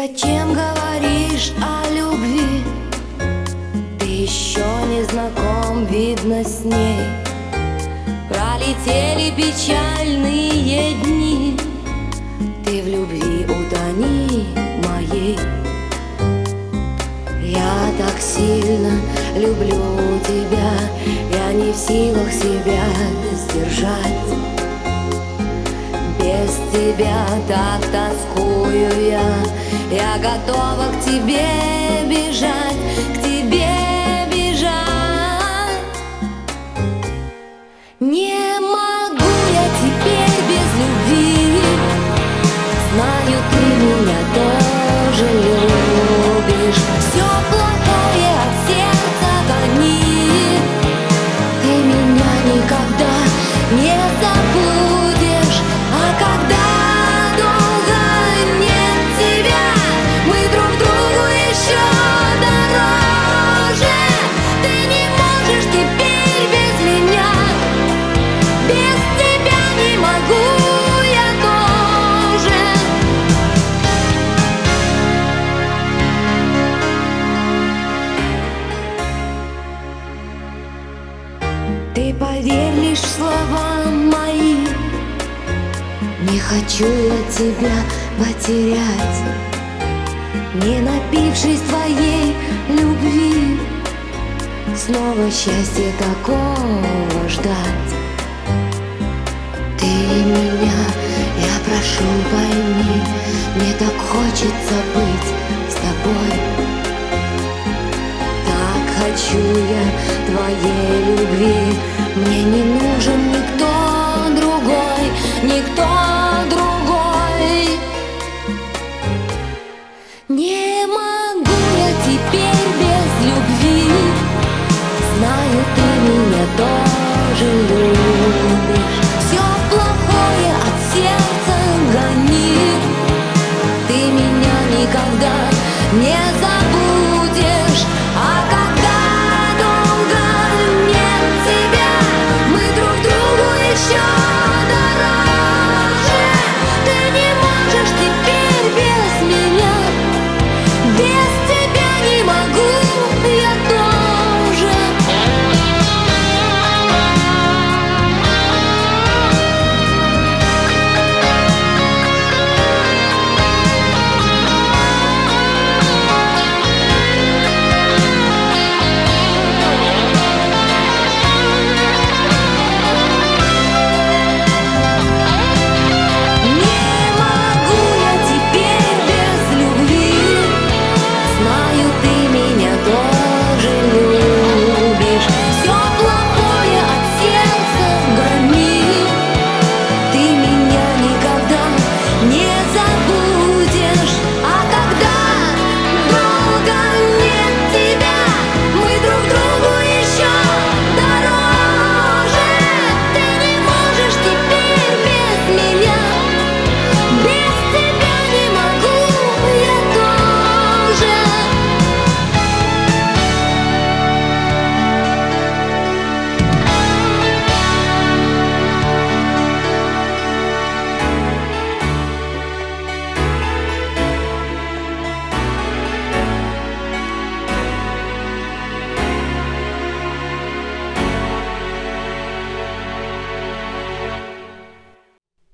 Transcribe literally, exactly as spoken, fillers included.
зачем говоришь о любви? Ты еще не знаком, видно, с ней. Пролетели печальные дни, ты в любви утони моей. Я так сильно люблю тебя, я не в силах себя сдержать. Без тебя так тоскую я, я готова к тебе бежать, к тебе бежать. Не могу я теперь без любви, знаю, ты меня тоже любишь. Все плохое от сердца гони, ты меня никогда не забудешь. А когда долго нет тебя, мы друг другу еще дороже. Ты не можешь теперь без меня, без тебя не могу я тоже. Ты поверь лишь в слова мои, не хочу я тебя потерять, не напившись твоей любви, снова счастье такого ждать. Ты меня, я прошу, пойми, мне так хочется быть с тобой. Так хочу я твоей любви, мне